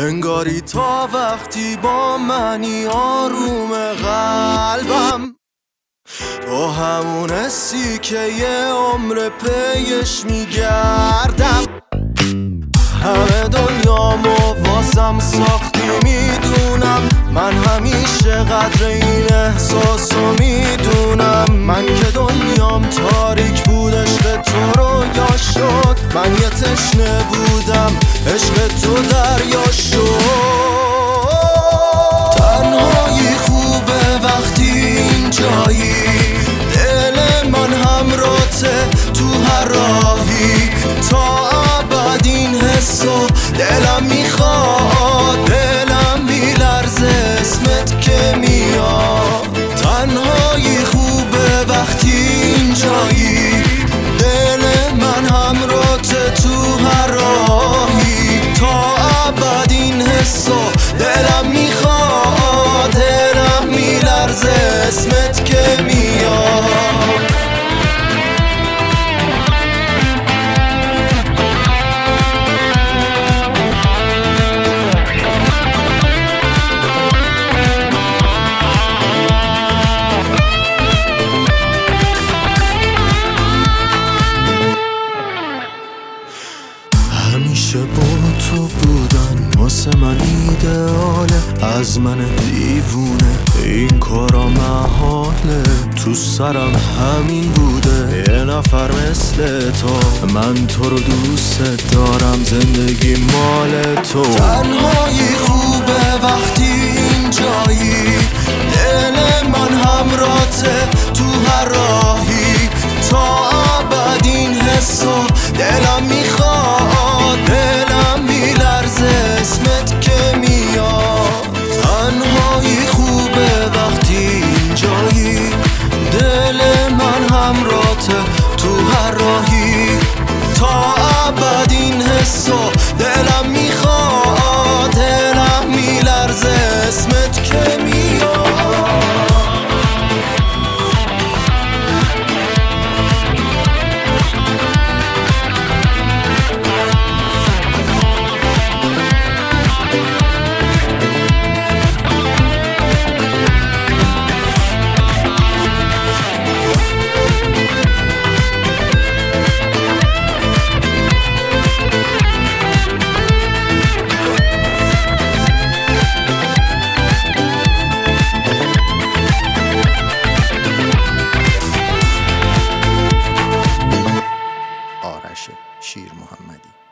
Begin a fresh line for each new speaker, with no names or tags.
انگاری تا وقتی با منی آروم قلبم، تو همون حسی که یه عمر پیش میگردم. همه دنیامو واسم ساختی میدونم، من همیشه قدر این احساسو میدونم. من که دنیام تاریک بود عشق تو رویا شد، من یه تشنه بودم عشق تو دریا شد. تنهایی خوبه وقتی اینجایی، دل من همراته تو هر راهی تا ابد. این حسو دلم میخواد، دلم میلرزه اسمت که میاد. تنهایی خوبه وقتی اینجایی، دل من همراته تو هر راهی تا ابد. این حسو دلم میخواد، دلم میلرزه اسمت که میاد. همیشه با تو بودن واسه من ایدئاله، از من دیوونه این کارا محاله. تو سرم همین بوده یه نفر مثل تو، من تو رو دوست دارم زندگی مال تو. تنهایی خوبه وقتی اینجایی، دل من همراته تو هر راهی تا ابد. این حسو دلم میخواد، دلم میلرزه اسمت که میاد. تنهایی خوبه وقتی اینجایی، دل من همراته تو هر راهی تا ابد. این حسو دلم میخواد، دلم میلرزه اسمت که میاد. آرش شیر محمدی.